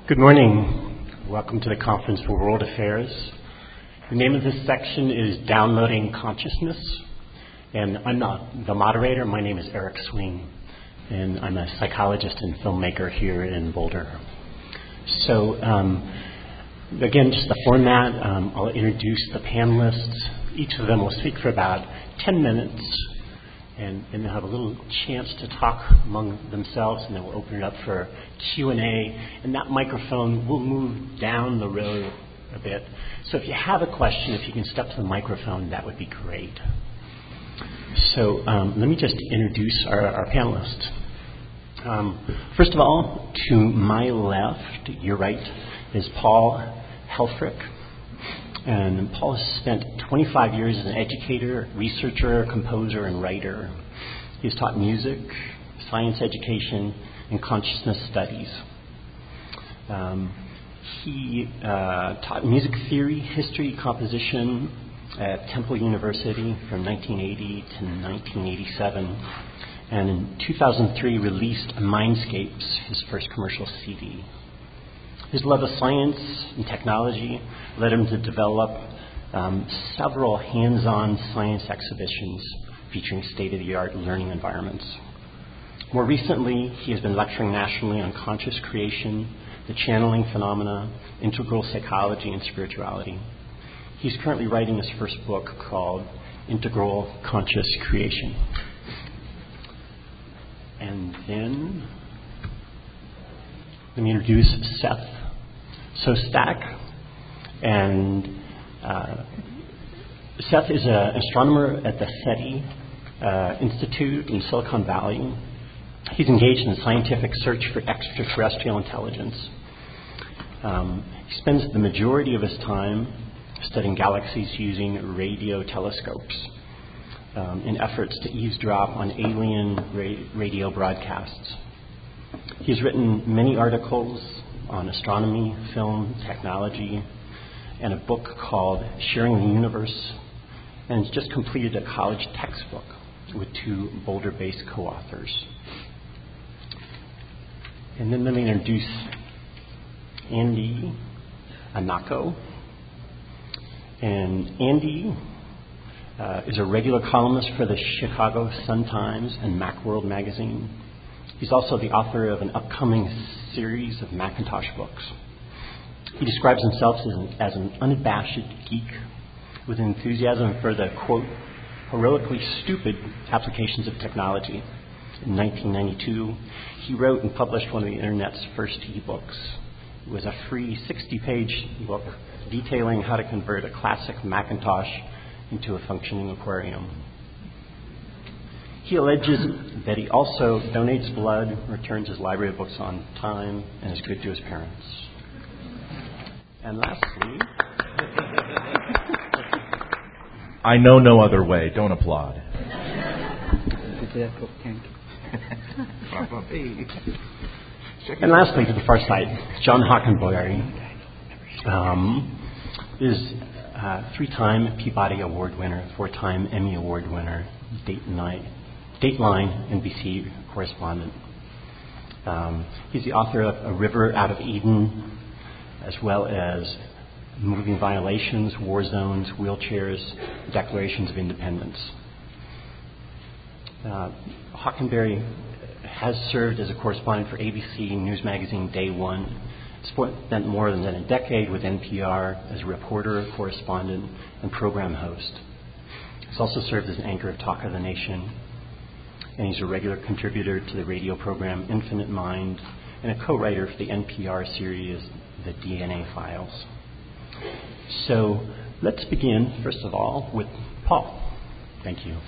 Good morning. Welcome to the Conference for World Affairs. The name of this section is Downloading Consciousness, and I'm not the moderator. My name is Eric Swing, and I'm a psychologist and filmmaker here in Boulder. So, again, just the format, I'll introduce the panelists. Each of them will speak for about 10 minutes, and they'll have a little chance to talk among themselves, and then we'll open it up for Q&A. And that microphone will move down the road a bit. So if you have a question, if you can step to the microphone, that would be great. So let me just introduce our panelists. First of all, to my left, your right, is Paul Helfrich. And Paul has spent 25 years as an educator, researcher, composer, and writer. He's taught music, science education, and consciousness studies. He taught music theory, history, composition at Temple University from 1980 to 1987. And in 2003 released Mindscapes, his first commercial CD. His love of science and technology led him to develop several hands-on science exhibitions featuring state-of-the-art learning environments. More recently, he has been lecturing nationally on conscious creation, the channeling phenomena, integral psychology, and spirituality. He's currently writing his first book called Integral Conscious Creation. And then let me introduce Seth Sostak. And Seth is an astronomer at the SETI Institute in Silicon Valley. He's engaged in scientific search for extraterrestrial intelligence. He spends the majority of his time studying galaxies using radio telescopes in efforts to eavesdrop on alien radio broadcasts. He's written many articles on astronomy, film, technology, and a book called Sharing the Universe, and has just completed a college textbook with 2 Boulder-based co-authors. And then let me introduce Andy Anako. And Andy is a regular columnist for the Chicago Sun-Times and Macworld magazine. He's also the author of an upcoming series of Macintosh books. He describes himself as an unabashed geek with enthusiasm for the, quote, heroically stupid applications of technology. In 1992, he wrote and published one of the Internet's first ebooks. It was a free 60-page book detailing how to convert a classic Macintosh into a functioning aquarium. He alleges that he also donates blood, returns his library of books on time, and is good to his parents. And lastly... I know no other way. Don't applaud. And lastly, to the far side, John Hockenberry is a 3-time Peabody Award winner, 4-time Emmy Award winner, Dateline NBC correspondent. He's the author of A River Out of Eden, as well as Moving Violations, War Zones, Wheelchairs, Declarations of Independence. Hockenberry has served as a correspondent for ABC News Magazine Day One. Spent more than a decade with NPR as a reporter, correspondent, and program host. He's also served as an anchor of Talk of the Nation, and he's a regular contributor to the radio program Infinite Mind and a co-writer for the NPR series The DNA Files. So let's begin, first of all, with Paul. Thank you.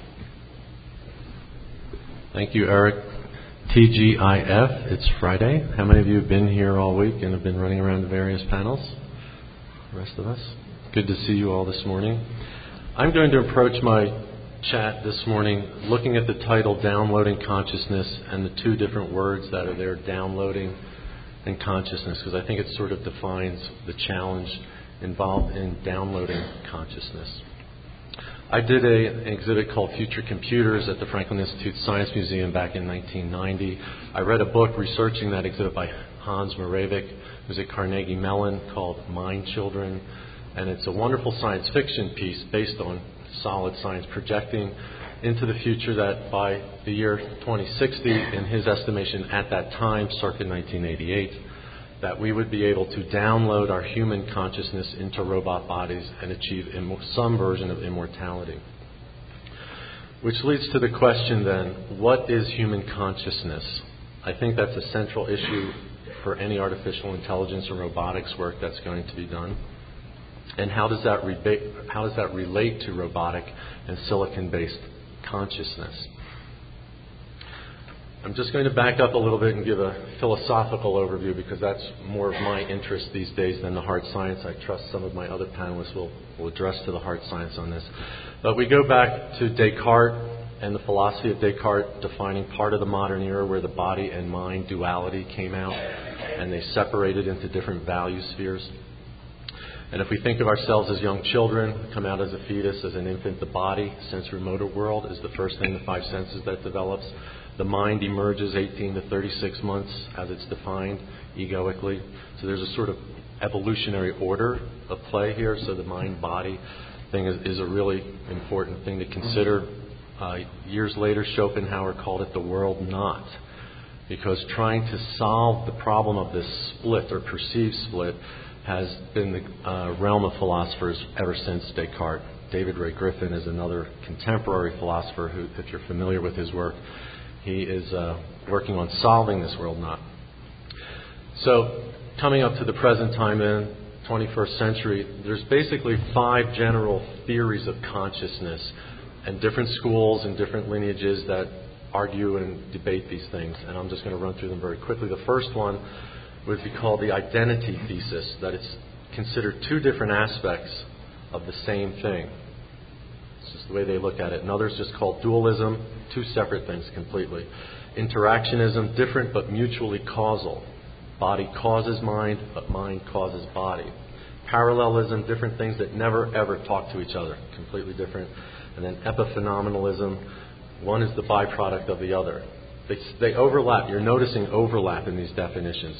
Thank you, Eric. TGIF, it's Friday. How many of you have been here all week and have been running around the various panels? The rest of us? Good to see you all this morning. I'm going to approach my chat this morning looking at the title Downloading Consciousness and the 2 different words that are there, downloading and consciousness, because I think it sort of defines the challenge involved in downloading consciousness. I did an exhibit called Future Computers at the Franklin Institute Science Museum back in 1990. I read a book researching that exhibit by Hans Moravec, who's at Carnegie Mellon, called Mind Children. And it's a wonderful science fiction piece based on solid science, projecting into the future that by the year 2060, in his estimation at that time, circa 1988, that we would be able to download our human consciousness into robot bodies and achieve some version of immortality. Which leads to the question then, what is human consciousness? I think that's a central issue for any artificial intelligence or robotics work that's going to be done. And how does that relate to robotic and silicon-based consciousness? I'm just going to back up a little bit and give a philosophical overview because that's more of my interest these days than the hard science. I trust some of my other panelists will address to the hard science on this. But we go back to Descartes and the philosophy of Descartes defining part of the modern era where the body and mind duality came out and they separated into different value spheres. And if we think of ourselves as young children, come out as a fetus, as an infant, the body, sensory motor world, is the first thing, the five senses that develops. The mind emerges 18 to 36 months as it's defined egoically. So there's a sort of evolutionary order of play here. So the mind-body thing is a really important thing to consider. Years later, Schopenhauer called it the world knot, because trying to solve the problem of this split or perceived split has been the realm of philosophers ever since Descartes. David Ray Griffin is another contemporary philosopher who, if you're familiar with his work, he is working on solving this world knot. So coming up to the present time in 21st century, there's basically five general theories of consciousness and different schools and different lineages that argue and debate these things. And I'm just going to run through them very quickly. The first one would be called the identity thesis, that it's considered two different aspects of the same thing. It's just the way they look at it. And others just called dualism, two separate things completely. Interactionism, different but mutually causal. Body causes mind, but mind causes body. Parallelism, different things that never ever talk to each other, completely different. And then epiphenomenalism, one is the byproduct of the other. They overlap. You're noticing overlap in these definitions.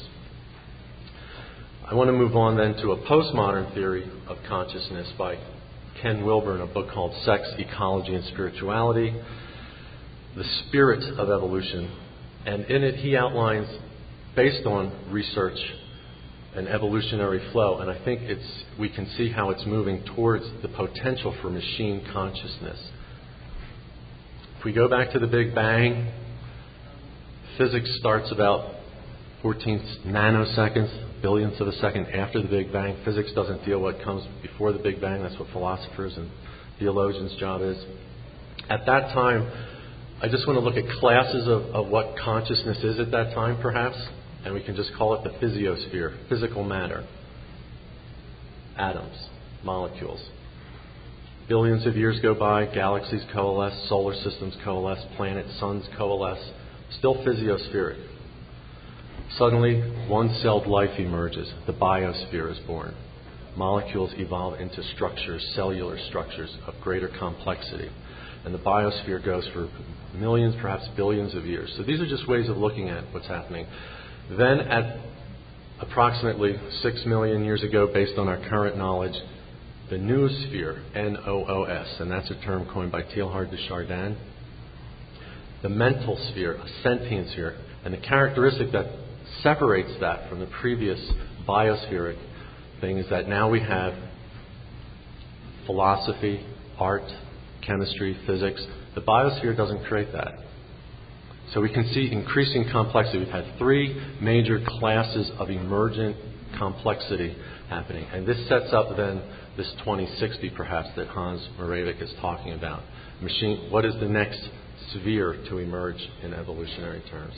I want to move on then to a postmodern theory of consciousness by Ken Wilber in a book called Sex, Ecology, and Spirituality, The Spirit of Evolution. And in it he outlines, based on research, an evolutionary flow. And I think we can see how it's moving towards the potential for machine consciousness. If we go back to the Big Bang, physics starts about 14 nanoseconds, billionths of a second after the Big Bang. Physics doesn't deal with what comes before the Big Bang. That's what philosophers and theologians' job is. At that time, I just want to look at classes of what consciousness is at that time, perhaps, and we can just call it the physiosphere, physical matter, atoms, molecules. Billions of years go by, galaxies coalesce, solar systems coalesce, planets, suns coalesce, still physiospheric. Suddenly, one-celled life emerges. The biosphere is born. Molecules evolve into structures, cellular structures of greater complexity. And the biosphere goes for millions, perhaps billions of years. So these are just ways of looking at what's happening. Then at approximately 6 million years ago, based on our current knowledge, the noosphere, N-O-O-S, and that's a term coined by Teilhard de Chardin, the mental sphere, a sentient sphere, and the characteristic that separates that from the previous biospheric thing is that now we have philosophy, art, chemistry, physics. The biosphere doesn't create that. So we can see increasing complexity. We've had three major classes of emergent complexity happening. And this sets up then this 2060 perhaps that Hans Moravec is talking about. What is the next sphere to emerge in evolutionary terms?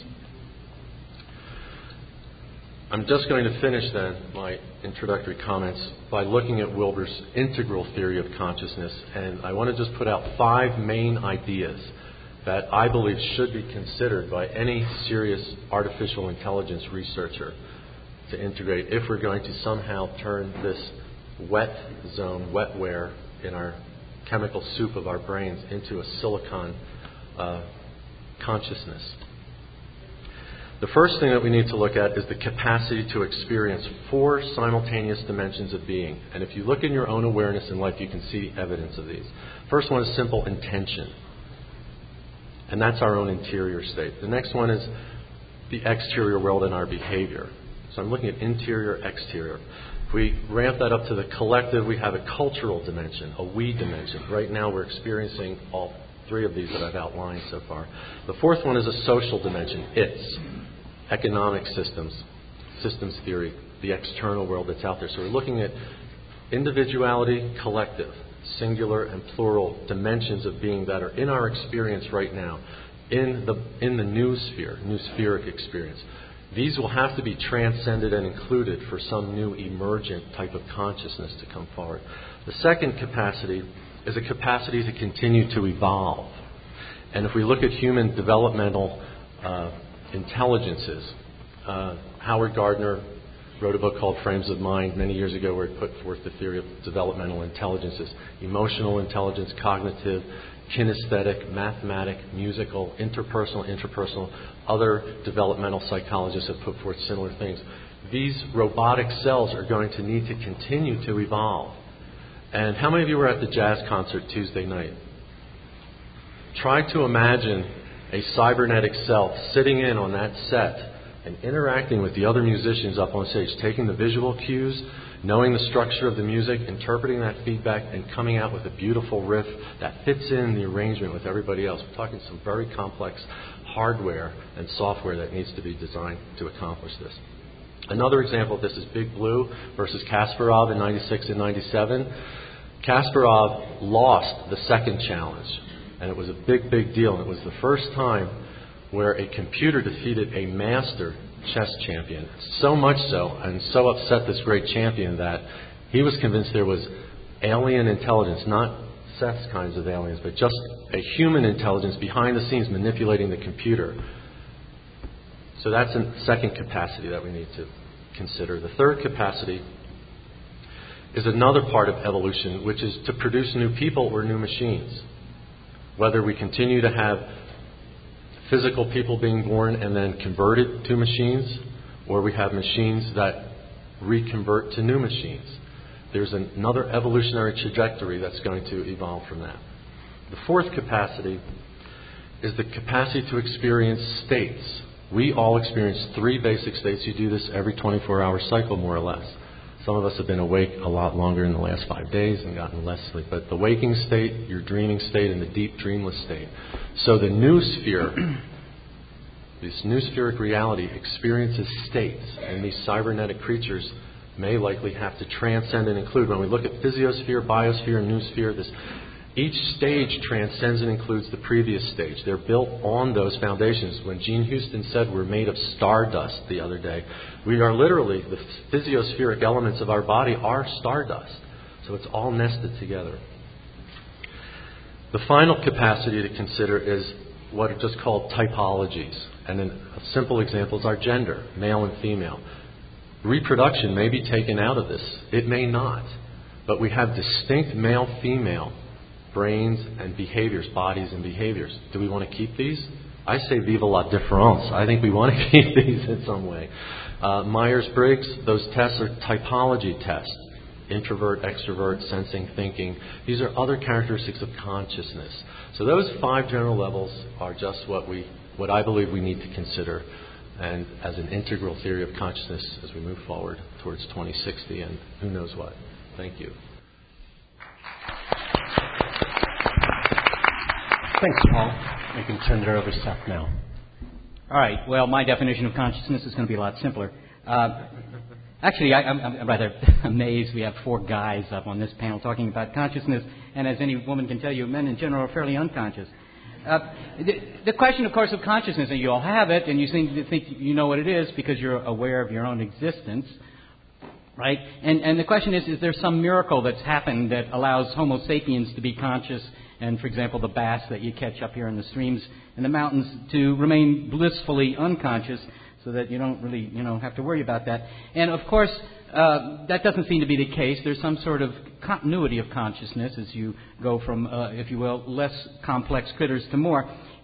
I'm just going to finish then my introductory comments by looking at Wilber's integral theory of consciousness. And I want to just put out 5 main ideas that I believe should be considered by any serious artificial intelligence researcher to integrate if we're going to somehow turn this wet zone, wetware in our chemical soup of our brains into a silicon consciousness. The first thing that we need to look at is the capacity to experience 4 simultaneous dimensions of being. And if you look in your own awareness in life, you can see evidence of these. First one is simple intention. And that's our own interior state. The next one is the exterior world and our behavior. So I'm looking at interior, exterior. If we ramp that up to the collective, we have a cultural dimension, a we dimension. Right now we're experiencing all 3 of these that I've outlined so far. The fourth one is a social dimension. It's economic systems theory, the external world that's out there. So we're looking at individuality, collective, singular and plural dimensions of being that are in our experience right now, in the new sphere, new spheric experience. These will have to be transcended and included for some new emergent type of consciousness to come forward. The second capacity is a capacity to continue to evolve. And if we look at human developmental intelligences, Howard Gardner wrote a book called Frames of Mind many years ago where he put forth the theory of developmental intelligences: emotional intelligence, cognitive, kinesthetic, mathematic, musical, interpersonal. Other developmental psychologists have put forth similar things. These robotic cells are going to need to continue to evolve. And how many of you were at the jazz concert Tuesday night? Try to imagine a cybernetic self sitting in on that set and interacting with the other musicians up on stage, taking the visual cues, knowing the structure of the music, interpreting that feedback, and coming out with a beautiful riff that fits in the arrangement with everybody else. We're talking some very complex hardware and software that needs to be designed to accomplish this. Another example of this is Big Blue versus Kasparov in 96 and 97. Kasparov lost the second challenge, and it was a big, big deal. And it was the first time where a computer defeated a master chess champion. So much so, and so upset this great champion that he was convinced there was alien intelligence, not Seth's kinds of aliens, but just a human intelligence behind the scenes manipulating the computer. So that's a second capacity that we need to consider. The third capacity is another part of evolution, which is to produce new people or new machines. Whether we continue to have physical people being born and then converted to machines, or we have machines that reconvert to new machines. There's another evolutionary trajectory that's going to evolve from that. The fourth capacity is the capacity to experience states. We all experience 3 basic states. You do this every 24-hour cycle, more or less. Some of us have been awake a lot longer in the last 5 days and gotten less sleep. But the waking state, your dreaming state, and the deep dreamless state. So the new sphere, this new spheric reality, experiences states. And these cybernetic creatures may likely have to transcend and include. When we look at physiosphere, biosphere, and noosphere, each stage transcends and includes the previous stage. They're built on those foundations. When Gene Houston said we're made of stardust the other day, we are literally, the physiospheric elements of our body are stardust. So it's all nested together. The final capacity to consider is what are just called typologies. And a simple example is our gender, male and female. Reproduction may be taken out of this. It may not. But we have distinct male-female brains and behaviors, bodies and behaviors. Do we want to keep these? I say vive la différence. I think we want to keep these in some way. Myers-Briggs, those tests are typology tests. Introvert, extrovert, sensing, thinking. These are other characteristics of consciousness. So those 5 general levels are just what I believe we need to consider, and as an integral theory of consciousness as we move forward towards 2060 and who knows what. Thank you. Thanks, Paul. I can turn it over to Seth now. All right. Well, my definition of consciousness is going to be a lot simpler. Actually, I'm rather amazed we have 4 guys up on this panel talking about consciousness, and as any woman can tell you, men in general are fairly unconscious. The question, of course, of consciousness, and you all have it, and you seem to think you know what it is because you're aware of your own existence, right? And the question is there some miracle that's happened that allows Homo sapiens to be conscious, and, for example, the bass that you catch up here in the streams and the mountains to remain blissfully unconscious so that you don't really, have to worry about that. And, of course, that doesn't seem to be the case. There's some sort of continuity of consciousness as you go from, if you will, less complex critters to more.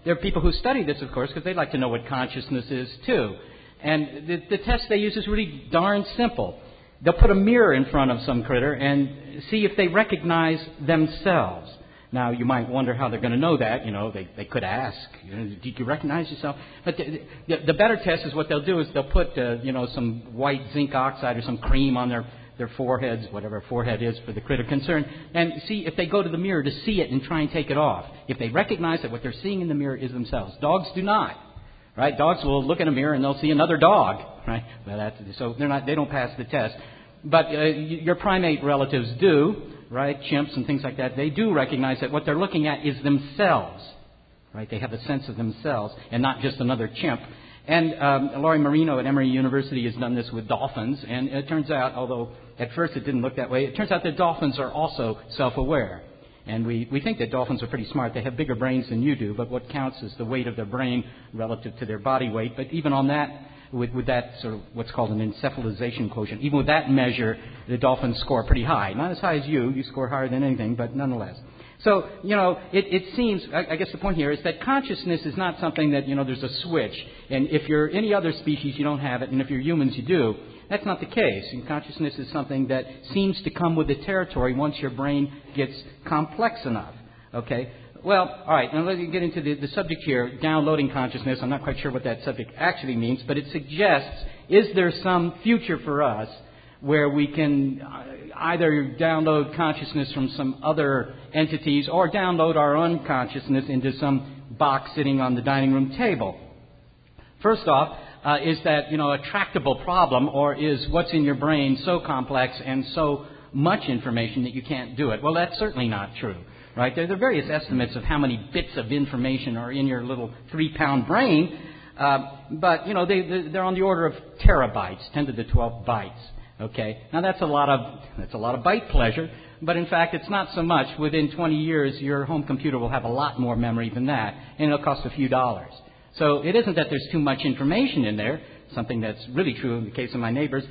there are people who study this, of course, because they'd like to know what consciousness is, too. And the test they use is really darn simple. They'll put a mirror in front of some critter and see if they recognize themselves. Now, you might wonder how they're going to know that. They could ask, did you recognize yourself? But the better test is what they'll do is they'll put, some white zinc oxide or some cream on their foreheads, whatever a forehead is for the critter concerned, and see if they go to the mirror to see it and try and take it off. If they recognize that what they're seeing in the mirror is themselves. Dogs do not. Right? Dogs will look in a mirror and they'll see another dog. Right? So they don't pass the test. But your primate relatives do, right? Chimps and things like that. They do recognize that what they're looking at is themselves. Right? They have a sense of themselves and not just another chimp. And Laurie Marino at Emory University has done this with dolphins. And it turns out, although at first it didn't look that way, it turns out that dolphins are also self-aware. And we think that dolphins are pretty smart. They have bigger brains than you do, but what counts is the weight of their brain relative to their body weight. But even on that, with that sort of what's called an encephalization quotient, even with that measure, the dolphins score pretty high. Not as high as you. You score higher than anything, but nonetheless. So, it seems, I guess the point here is that consciousness is not something that, there's a switch. And if you're any other species, you don't have it. And if you're humans, you do. That's not the case. And consciousness is something that seems to come with the territory once your brain gets complex enough. Okay? Well, all right. Now let me get into the subject here, downloading consciousness. I'm not quite sure what that subject actually means, but it suggests, is there some future for us where we can either download consciousness from some other entities or download our own consciousness into some box sitting on the dining room table? First off, is that, a tractable problem, or is what's in your brain so complex and so much information that you can't do it? Well, that's certainly not true, right? There are various estimates of how many bits of information are in your little 3-pound brain, but, they're on the order of terabytes, 10 to the 12 bytes. Okay, now that's a lot of byte pleasure, but in fact it's not so much. Within 20 years, your home computer will have a lot more memory than that, and it'll cost a few dollars. So it isn't that there's too much information in there, something that's really true in the case of my neighbors.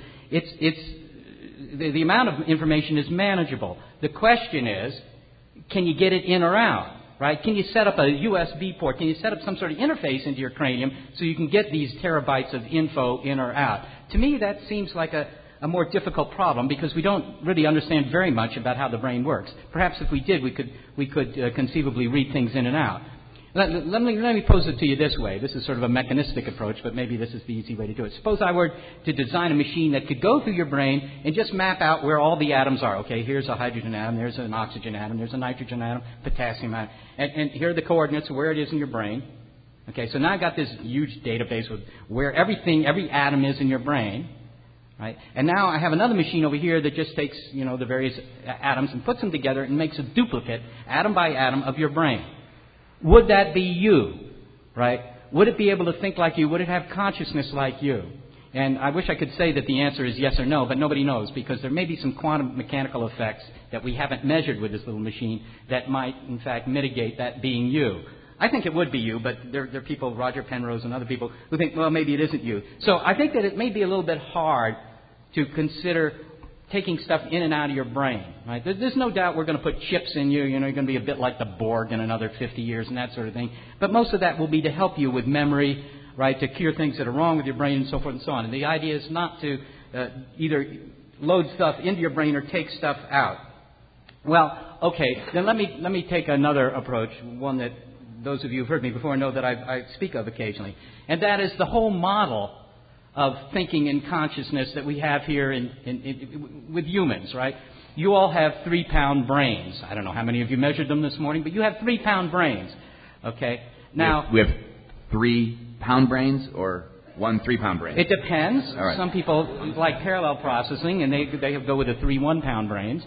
The amount of information is manageable. The question is, can you get it in or out? Right? Can you set up a USB port? Can you set up some sort of interface into your cranium so you can get these terabytes of info in or out? To me, that seems like a more difficult problem because we don't really understand very much about how the brain works. Perhaps if we did, we could conceivably read things in and out. Let me pose it to you this way. This is sort of a mechanistic approach, but maybe this is the easy way to do it. Suppose I were to design a machine that could go through your brain and just map out where all the atoms are. Okay, here's a hydrogen atom, there's an oxygen atom, there's a nitrogen atom, potassium atom, and here are the coordinates of where it is in your brain. Okay, so now I've got this huge database with where every atom is in your brain. Right? And now I have another machine over here that just takes, the various atoms and puts them together and makes a duplicate, atom by atom, of your brain. Would that be you? Right? Would it be able to think like you? Would it have consciousness like you? And I wish I could say that the answer is yes or no, but nobody knows because there may be some quantum mechanical effects that we haven't measured with this little machine that might, in fact, mitigate that being you. I think it would be you, but there are people, Roger Penrose and other people, who think, well, maybe it isn't you. So I think that it may be a little bit hard to consider taking stuff in and out of your brain. Right? There's no doubt we're going to put chips in you. You're going to be a bit like the Borg in another 50 years and that sort of thing. But most of that will be to help you with memory, right, to cure things that are wrong with your brain and so forth and so on. And the idea is not to either load stuff into your brain or take stuff out. Well, okay, then let me take another approach, one that those of you who've heard me before know that I speak of occasionally. And that is the whole model of thinking and consciousness that we have here with humans, right? You all have 3-pound brains. I don't know how many of you measured them this morning, but you have 3-pound brains, okay? Now we have 3-pound brains or 1 3-pound brain? It depends. All right. Some people like parallel processing, and they go with the 3 1-pound brains.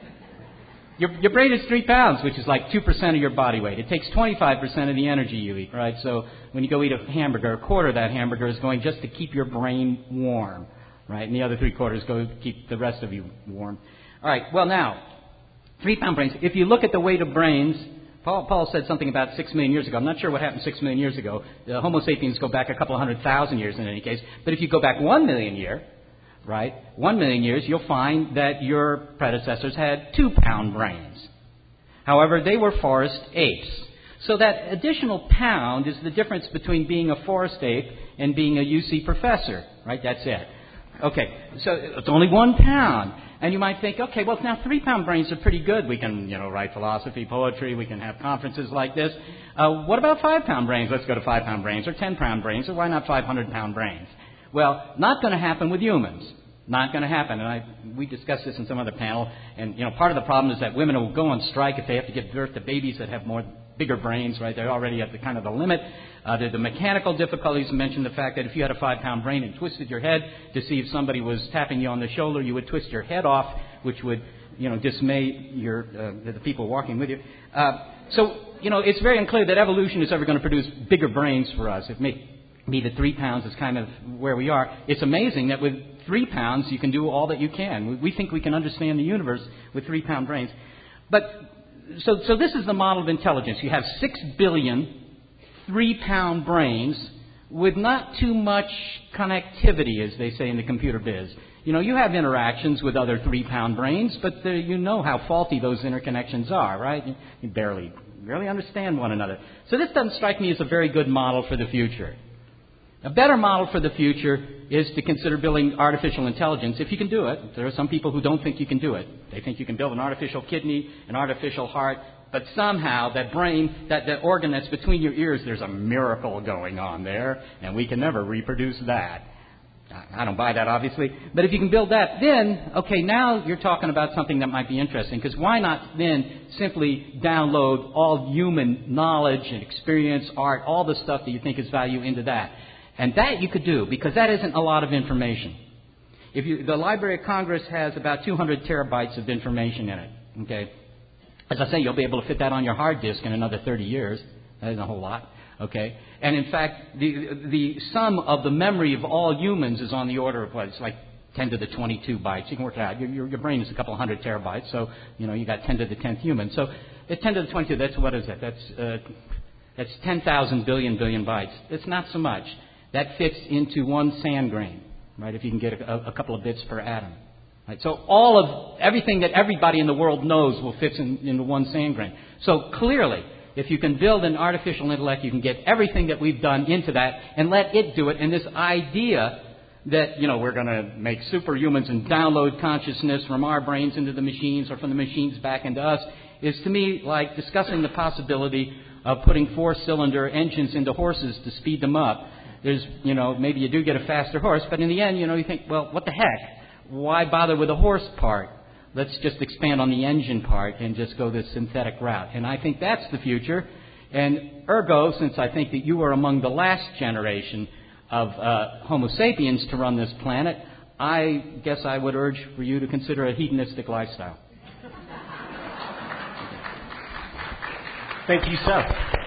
Your brain is 3 pounds, which is like 2% of your body weight. It takes 25% of the energy you eat, right? So when you go eat a hamburger, a quarter of that hamburger is going just to keep your brain warm, right? And the other 3/4 go to keep the rest of you warm. All right, well now, 3-pound brains. If you look at the weight of brains, Paul said something about 6 million years ago. I'm not sure what happened 6 million years ago. The Homo sapiens go back a couple 100,000 years in any case. But if you go back 1 million years, right, 1 million years, you'll find that your predecessors had 2-pound brains. However, they were forest apes. So that additional pound is the difference between being a forest ape and being a UC professor, right? That's it. Okay, so it's only 1 pound. And you might think, okay, well, now 3-pound brains are pretty good. We can, write philosophy, poetry. We can have conferences like this. What about 5-pound brains? Let's go to 5-pound brains or 10-pound brains, or why not 500-pound brains? Well, not going to happen with humans. Not going to happen. And we discussed this in some other panel. And, part of the problem is that women will go on strike if they have to give birth to babies that have bigger brains, right? They're already at the limit. The mechanical difficulties. Mentioned the fact that if you had a 5-pound brain and twisted your head to see if somebody was tapping you on the shoulder, you would twist your head off, which would, dismay the people walking with you. So it's very unclear that evolution is ever going to produce bigger brains for us. It may be that 3 pounds is kind of where we are. It's amazing that with 3 pounds you can do all that you can. We think we can understand the universe with 3-pound brains. But so this is the model of intelligence. You have 6 billion 3-pound brains with not too much connectivity, as they say in the computer biz. You have interactions with other 3-pound brains, but you know how faulty those interconnections are, right? You barely understand one another. So this doesn't strike me as a very good model for the future. A better model for the future is to consider building artificial intelligence, if you can do it. There are some people who don't think you can do it. They think you can build an artificial kidney, an artificial heart, but somehow that brain, that organ that's between your ears, there's a miracle going on there, and we can never reproduce that. I don't buy that, obviously. But if you can build that, then, okay, now you're talking about something that might be interesting, because why not then simply download all human knowledge and experience, art, all the stuff that you think is value into that? And that you could do, because that isn't a lot of information. The Library of Congress has about 200 terabytes of information in it, okay? As I say, you'll be able to fit that on your hard disk in another 30 years. That isn't a whole lot, okay? And in fact, the sum of the memory of all humans is on the order of, it's like 10 to the 22 bytes. You can work it out. Your brain is a couple hundred terabytes, so, you got 10 to the 10th human. So at 10 to the 22, that's, what is that? That's 10,000 billion bytes. It's not so much. That fits into 1 sand grain, right, if you can get a couple of bits per atom. Right? So everything that everybody in the world knows will fit into 1 sand grain. So clearly, if you can build an artificial intellect, you can get everything that we've done into that and let it do it. And this idea that, we're going to make superhumans and download consciousness from our brains into the machines or from the machines back into us is, to me, like discussing the possibility of putting 4-cylinder engines into horses to speed them up. There's, maybe you do get a faster horse, but in the end, you think, well, what the heck? Why bother with the horse part? Let's just expand on the engine part and just go this synthetic route. And I think that's the future. And ergo, since I think that you are among the last generation of Homo sapiens to run this planet, I guess I would urge for you to consider a hedonistic lifestyle. Thank you, sir.